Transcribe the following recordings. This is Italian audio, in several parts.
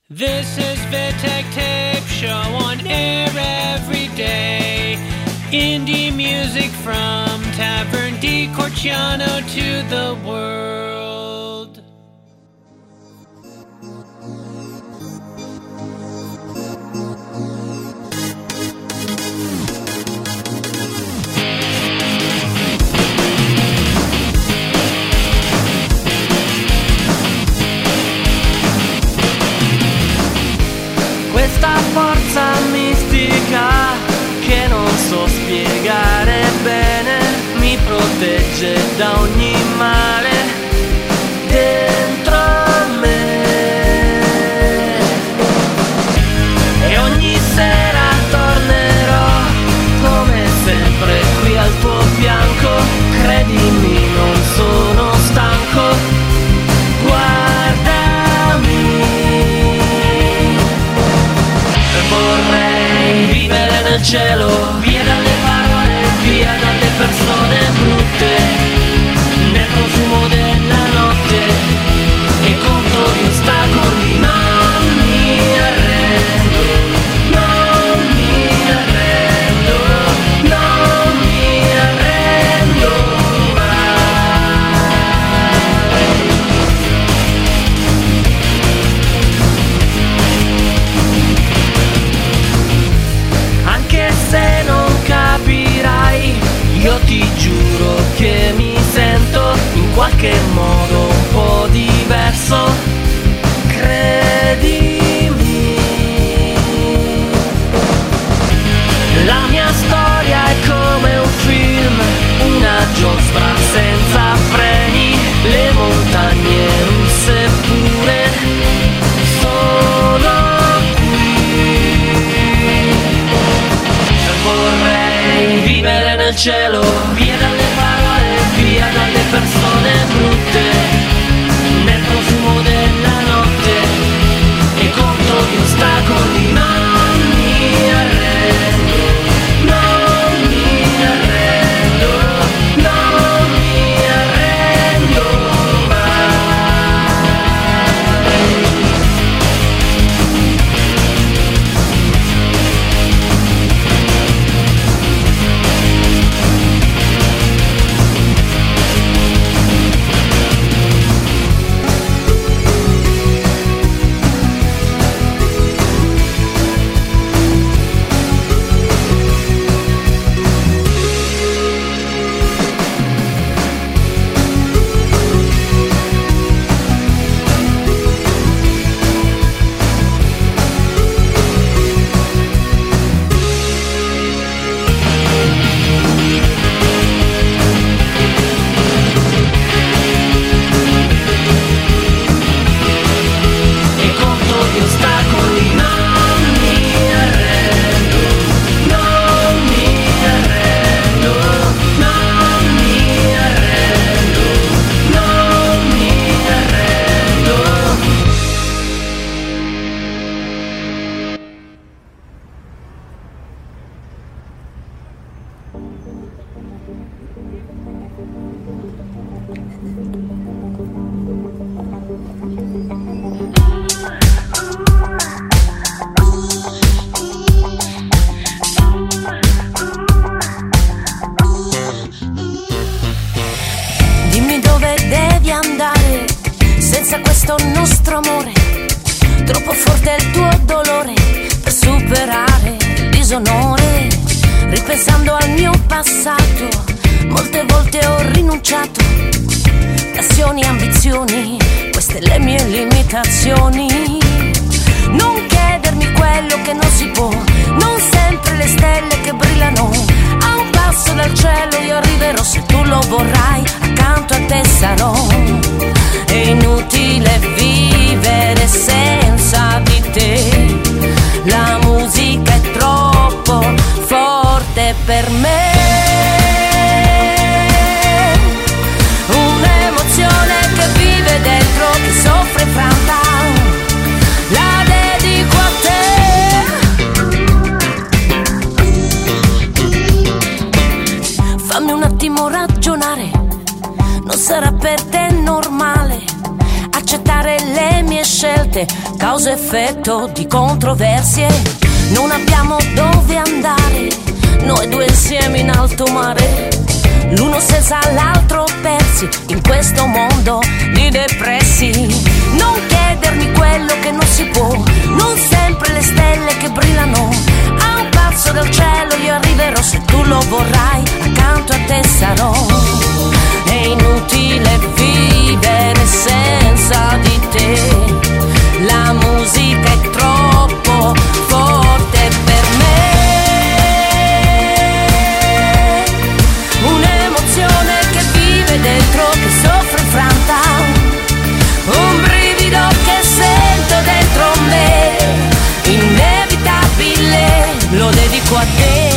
This is Vittek Tape Show on air every day. Indie music from Tavern di Corciano to the world. Questa forza mistica che non so spiegare bene mi protegge da ogni male dentro me. E ogni sera tornerò come sempre qui al tuo fianco. Credimi, non sono stanco. Vorrei vivere nel cielo, via dalle parole, via dalle persone brutte, nel profumo della notte e contro gli ostacoli. Non mi arrendo, non mi arrendo, non mi arrendo mai. Anche se non capirai, io ti giuro che mi sento in qualche modo un po' diverso. Credimi, la mia storia è come un film, una giostra senza freni, le montagne russe pure sono. Vorrei vivere nel cielo, via dalle parole, via dalle persone brutte, nel profumo della notte e contro gli ostacoli. Non mi arrendo, non mi arrendo, non mi arrendo mai. Dimmi dove devi andare senza questo nostro amore. Troppo forte è il tuo dolore per superare il disonore. Ripensando al mio passato, molte volte ho rinunciato. Passioni, ambizioni, queste le mie limitazioni. Non chiedermi quello che non si può, non sempre le stelle che brillano. A un passo dal cielo io arriverò, se tu lo vorrai, accanto a te sarò. È inutile vivere senza di te, la musica è troppo forte per me. Un'emozione che vive dentro, che soffre e franta, la dedico a te. Fammi un attimo ragionare, non sarà per te normale accettare le mie scelte niente, causa-effetto di controversie. Non abbiamo dove andare, noi due insieme in alto mare, l'uno senza l'altro persi in questo mondo di depressi. Non chiedermi quello che non si può, non sempre le stelle che brillano. A un passo dal cielo io arriverò, se tu lo vorrai accanto a te sarò. È inutile vivere senza di te, la musica è troppo forte per me. Un'emozione che vive dentro, che soffre infranta, un brivido che sento dentro me, inevitabile, lo dedico a te.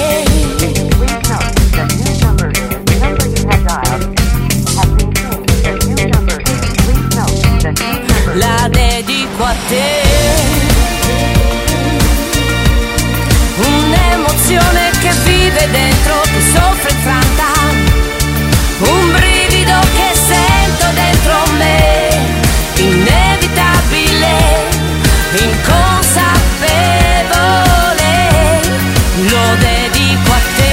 La dedico a te. Un'emozione che vive dentro, che soffre infranta, un brivido che sento dentro me, inevitabile, inconsapevole, lo dedico a te.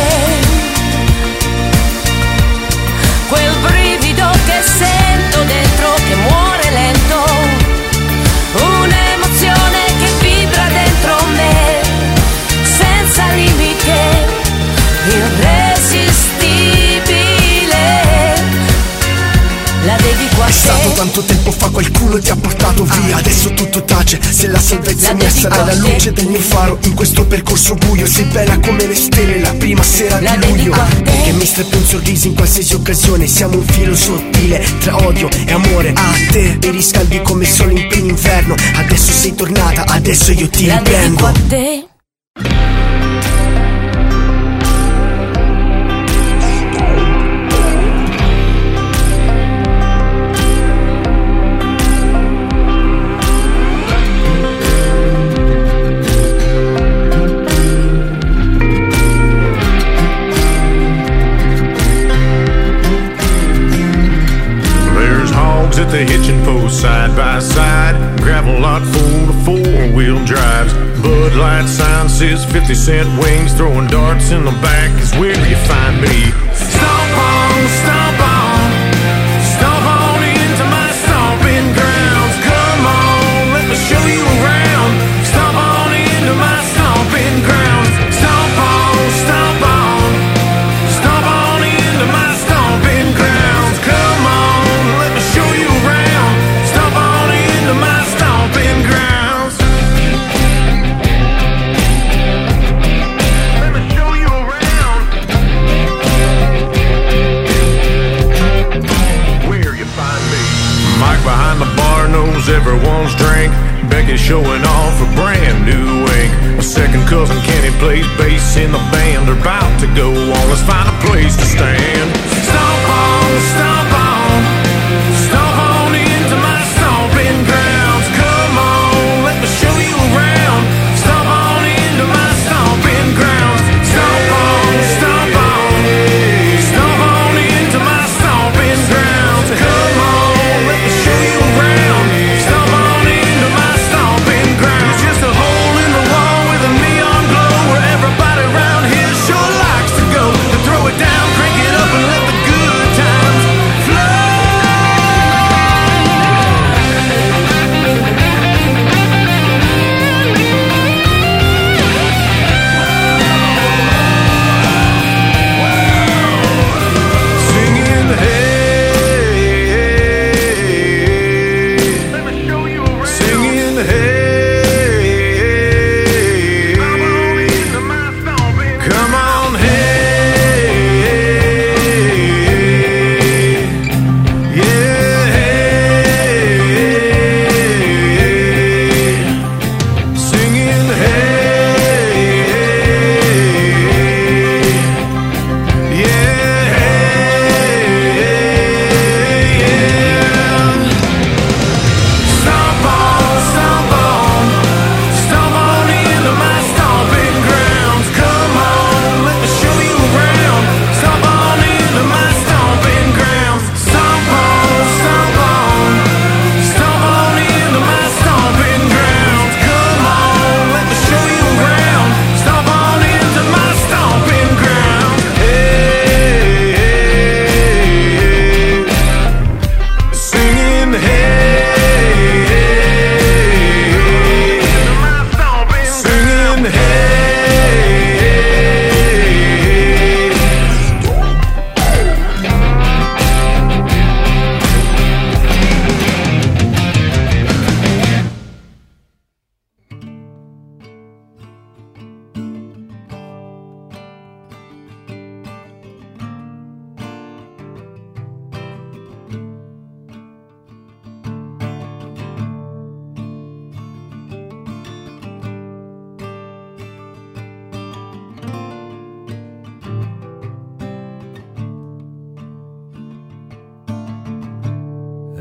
Quel brivido che sento dentro, che muore lento, un'emozione che vibra dentro me, senza limite, irresistibile, la dedico a te. È stato tanto tempo fa, qualcuno ti ha portato via, adesso tutto tace, se la salvezza mia sarà la luce del mio faro in questo percorso buio. Sei bella come le stelle la prima sera di luglio, che mi streppi un sorriso in qualsiasi occasione. Siamo un filo sottile tra odio e amore. A te mi riscaldi come il sole in pieno inverno, adesso sei tornata, adesso io ti la dedico riprendo. a te. At the hitching post side by side, gravel lot full of four-wheel drives. Bud Light sign says 50-cent wings, throwing darts in the back is where you find me. Stomp on, stomp on, stomp on into my stomping grounds. Come on, let me show you around. Stomp on into my stomping grounds. Stomp on, stomp on, stomp on into my stomping grounds. Come on, let me show you around. Stomp on into my stomping grounds. Let me show you around. Where you find me. Mike behind the bar knows everyone's drink. Becky's showing off a brand new ink. My second cousin Kenny plays bass in the band. They're about to go on, let's find a place to stand. Stomp on, stomp on, stomp on into my stomping grounds. Come on, let me show you around. Stomp on into my stomping grounds. Stomp on, stomp on, stomp on into my stomping grounds. Come on, let me show you around. Stomp on into my stomping grounds. It's just a hole in the wall with a neon glow where everybody around here sure likes to go. To throw it down, crank it up and let the good times flow.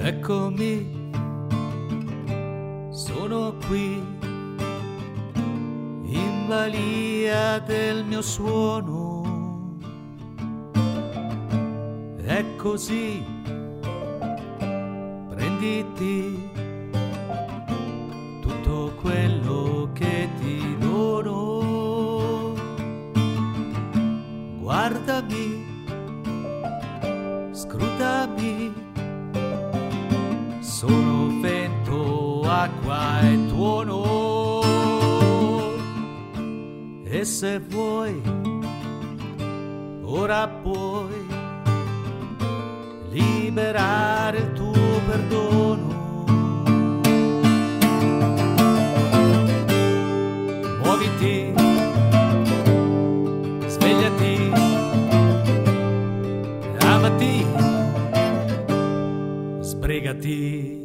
Eccomi, sono qui, in balia del mio suono. È così, prenditi tutto quello che ti dono. Guardami, scrutami, sono vento, acqua e tuono. E se vuoi, ora puoi liberare il tuo perdono. Muoviti, svegliati, amati, sbrigati.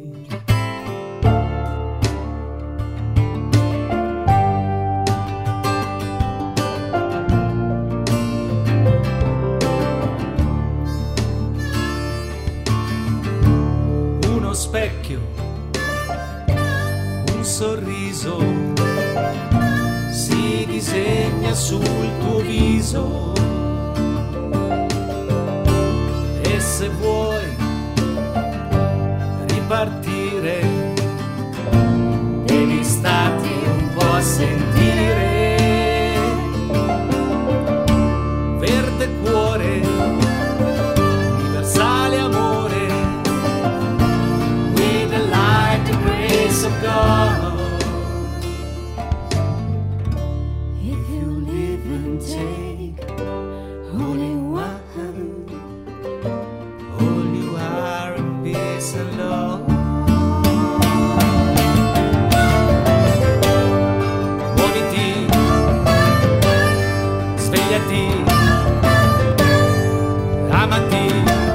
Uno specchio, un sorriso si disegna sul tuo viso. E se vuoi ripartire, devi starti un po' a sentire. Verde cuore, universale amore, with the light, the grace of God. If you live and take only one, all you are in peace and love. Muoviti, svegliati, amati,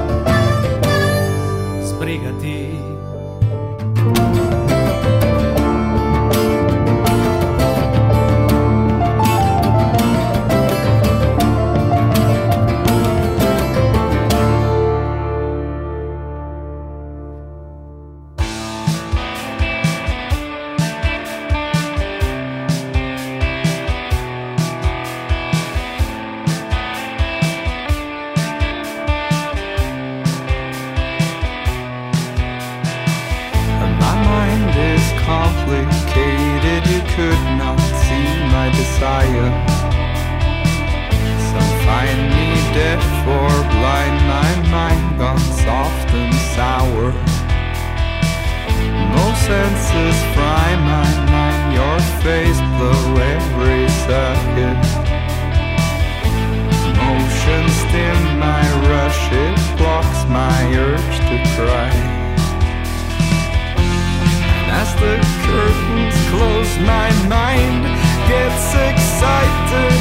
sbrigati. My mind is complicated, you could not see my desire. Some find me deaf or blind, my mind gone soft and sour. No senses fry my mind, your face blow every second. Emotions dim my rush, it blocks my urge to cry. As the curtains close, my mind gets excited.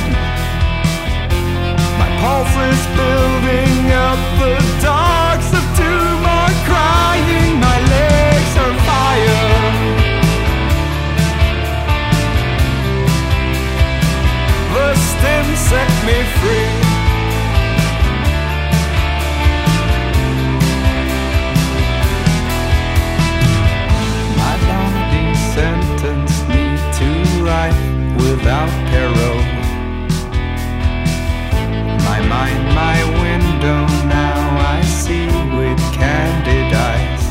My pulse is building up, the dogs of doom are crying. My legs are fire. The stem set me free. Sentenced me to life without peril. My mind, my window, now I see with candid eyes.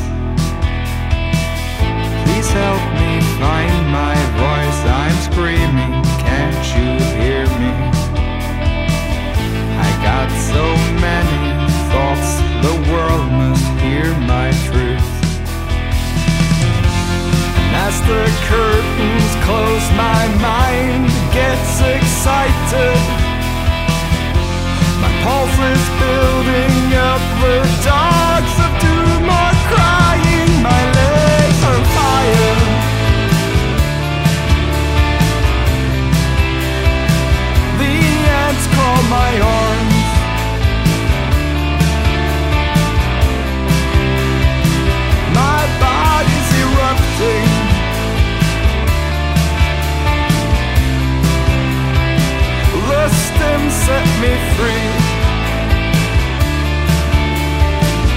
Please help me find my voice, I'm screaming, can't you hear me? I got so many thoughts, the world must hear my truth. As the curtains close, my mind gets excited. My pulse is building up, the dogs of doom are crying. My legs are fire. The ants crawl my arms. My body's erupting. The stem set me free.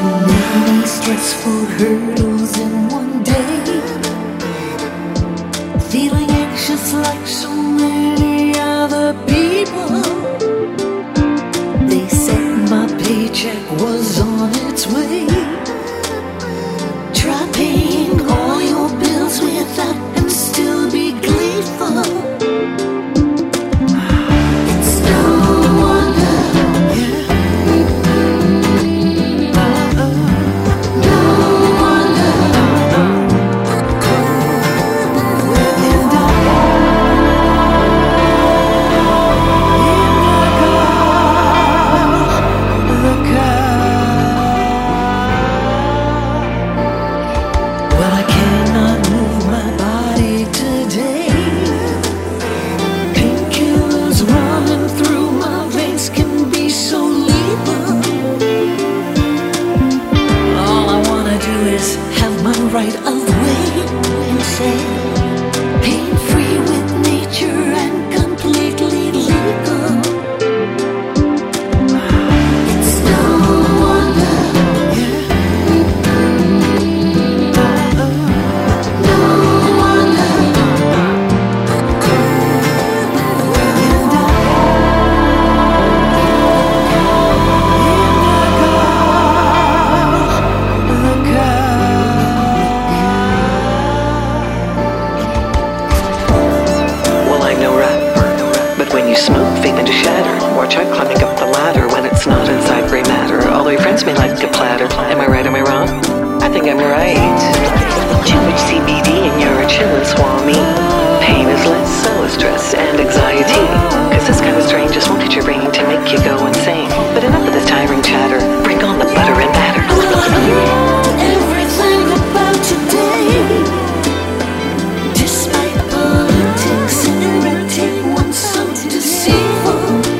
Many stressful hurdles in one day. Feeling anxious like so many other people. They said my paycheck was on its way. Try paying all your bills with that and still be gleeful. It's no wonder, yeah. No wonder. Within the well, I cannot move my body today. Painkillers running through my veins can be so lethal. All I wanna do is have my right of way and say, pain-free with nature and completely legal. It's no wonder, yeah. No wonder. Well, I'm no rapper, but when you smoke, vape into shatter. Watch out climbing up the ladder when it's not inside gray matter. Although your friends may like a platter. Am I right, am I wrong? I think I'm right. Too much CBD in your chill swami. Pain is less, so is stress and anxiety. Cause this kind of strain just won't hit your brain to make you go insane. But enough of this tiring chatter. Bring on the butter and batter. Everything about today, despite politics and red tape, wants some deceitful.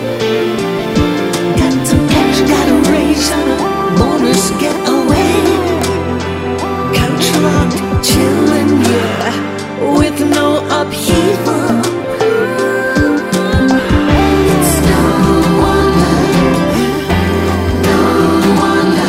Got some cash, got a raise, and a bonus getaway. Couch locked, chilling here with no upheaval. It's no wonder, no wonder.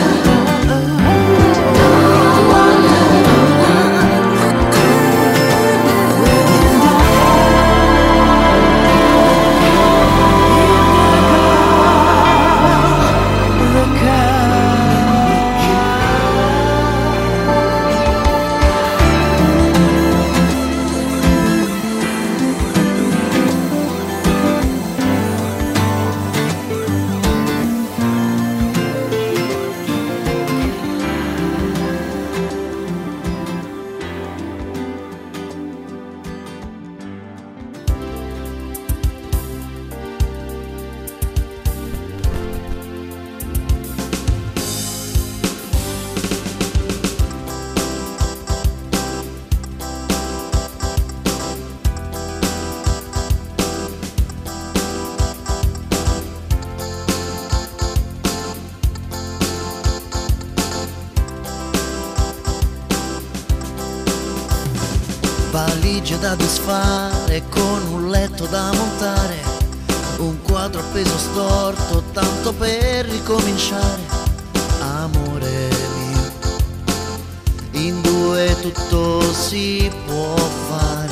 Valigie da disfare con un letto da montare, un quadro appeso storto tanto per ricominciare. Amore mio, in due tutto si può fare.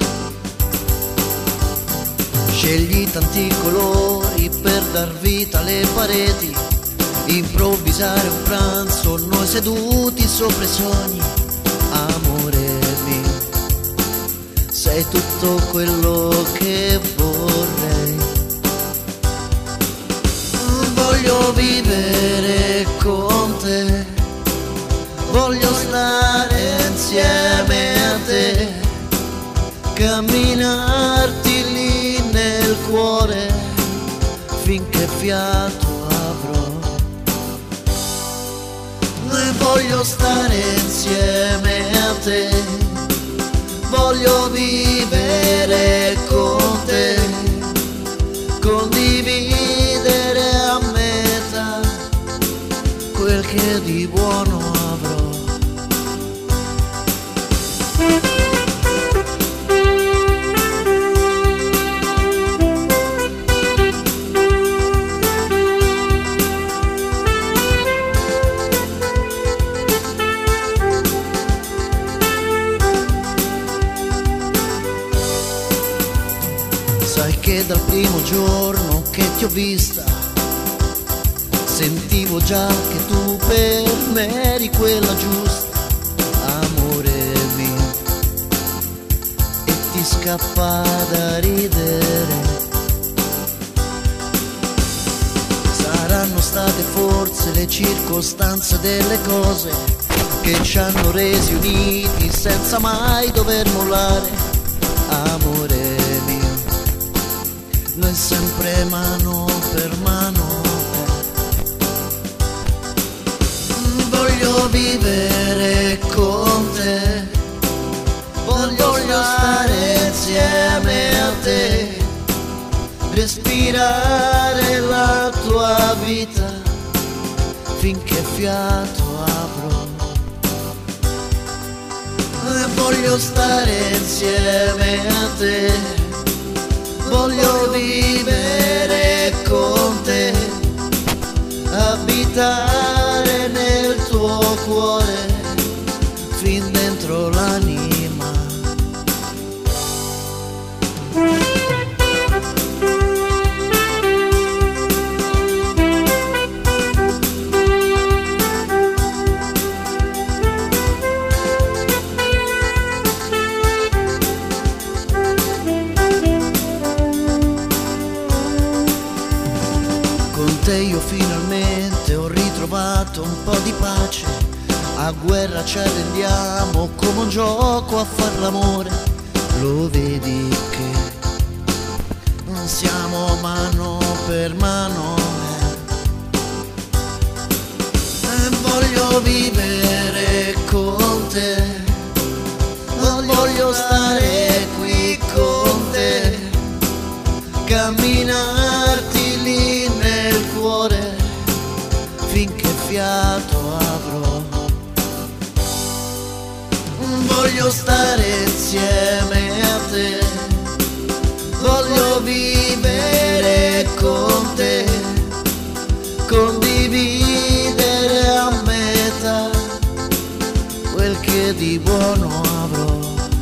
Scegli tanti colori per dar vita alle pareti, improvvisare un pranzo noi seduti sopra i sogni. Amore mio, sei tutto quello che vorrei. Voglio vivere con te, voglio stare insieme a te, camminarti lì nel cuore finché fiato avrò. Voglio stare insieme a te, voglio vivere con te, condividere a metà quel che di buono avrò. che dal primo giorno che ti ho vista sentivo già che tu per me eri quella giusta, amore mio, e ti scappa da ridere. Saranno state forse le circostanze delle cose che ci hanno resi uniti senza mai dover mollare, amore mio, noi sempre mano per mano. Voglio vivere con te, voglio stare insieme a te, respirare la tua vita finché fiato avrò. Voglio stare insieme a te, voglio vivere con te, abitare nel tuo cuore fin dentro l'anima. Con te io finalmente ho ritrovato un po' di pace, a guerra ci arrendiamo come un gioco a far l'amore, lo vedi che non siamo mano per mano. Voglio vivere con te, voglio stare qui con te, camminarti lì nel cuore finché fiato avrò. Voglio stare insieme a te, voglio vivere con te, condividere a metà quel che di buono avrò.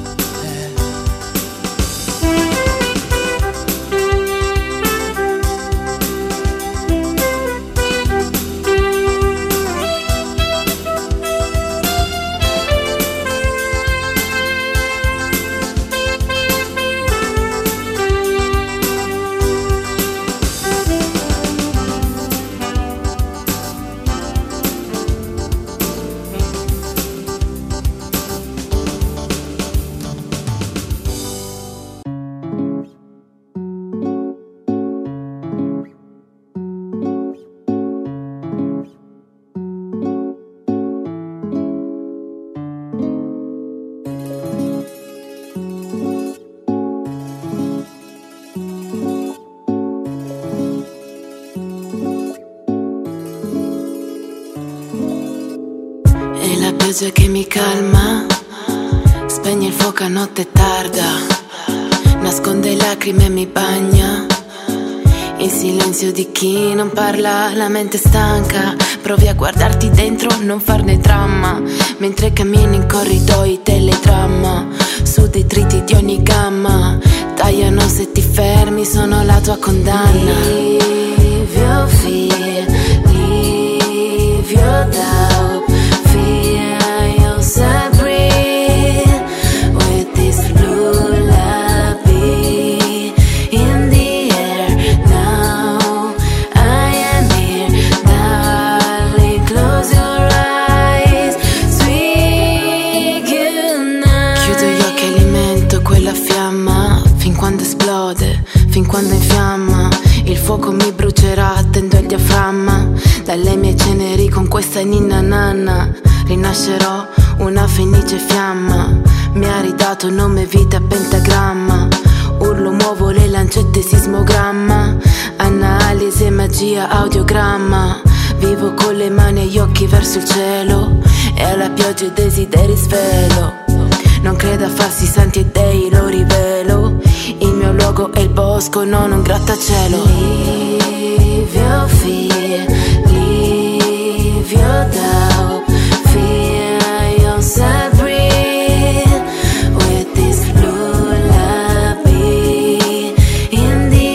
Che mi calma, spegne il fuoco a notte tarda, nasconde lacrime e mi bagna. Il silenzio di chi non parla, la mente stanca, provi a guardarti dentro, non farne dramma. Mentre cammini in corridoi teledramma, su detriti di ogni gamma, tagliano se ti fermi, sono la tua condanna. Leave your fear, leave your doubt, I breathe with this lullaby in the air. Now I am here, darling, close your eyes, sweet goodnight. Chiudo gli occhi e alimento quella fiamma fin quando esplode, fin quando infiamma. Il fuoco mi brucerà, tendo il diaframma. Dalle mie ceneri con questa ninna nanna rinascerò una fenice fiamma. Mi ha ridato nome, vita, pentagramma. Urlo, muovo le lancette, sismogramma. Analisi, magia, audiogramma. Vivo con le mani e gli occhi verso il cielo, e alla pioggia i desideri svelo. Non credo a falsi santi e dei, lo rivelo. Il mio luogo è il bosco, non un grattacielo. Leave your fear, leave your doubt, fear yourself, breathe with this lullaby in the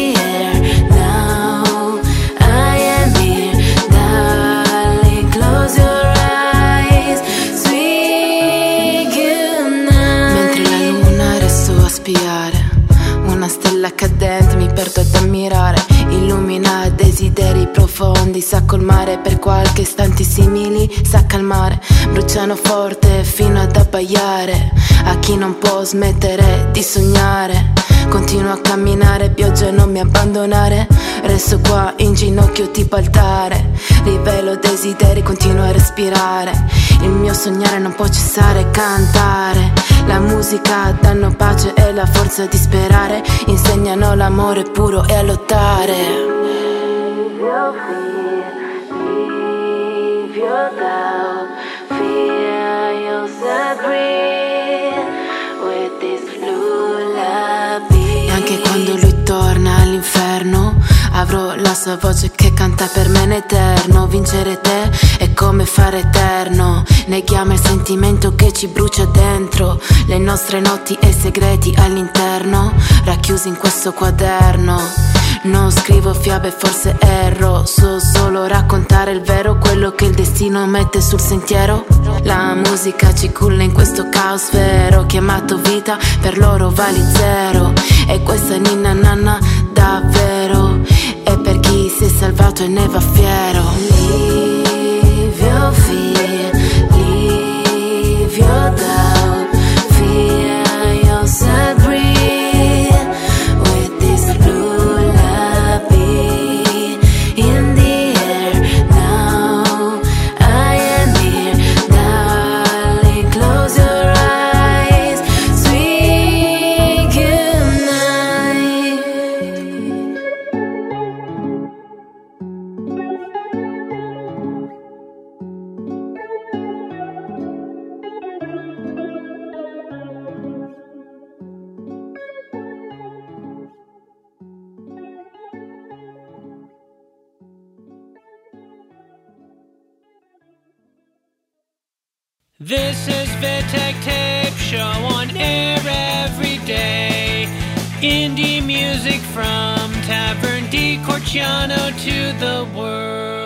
istanti simili sa calmare, bruciano forte fino ad abbaiare. A chi non può smettere di sognare, continuo a camminare, pioggia non mi abbandonare. Resto qua in ginocchio tipo altare, rivelo desideri, continuo a respirare. Il mio sognare non può cessare, cantare. La musica danno pace e la forza di sperare, insegnano l'amore puro e a lottare. Leave your doubt, fear yourself, breathe with this lullaby. E anche quando lui torna all'inferno, avrò la sua voce che canta per me in eterno. Vincere te è come fare eterno, neghiamo il sentimento che ci brucia dentro. Le nostre notti e segreti all'interno, racchiusi in questo quaderno. Non scrivo fiabe, forse erro, so solo raccontare il vero, quello che il destino mette sul sentiero. La musica ci culla in questo caos vero, chiamato vita, per loro vali zero. E questa ninna nanna davvero è per chi si è salvato e ne va fiero. Leave your fear, leave your doubt, fear yourself, breathe with this lullaby in the air now. I am here, darling, close your eyes, sweet goodnight. This is Vitek Tape Show on air every day. Indie music from Tavern di Corciano to the world.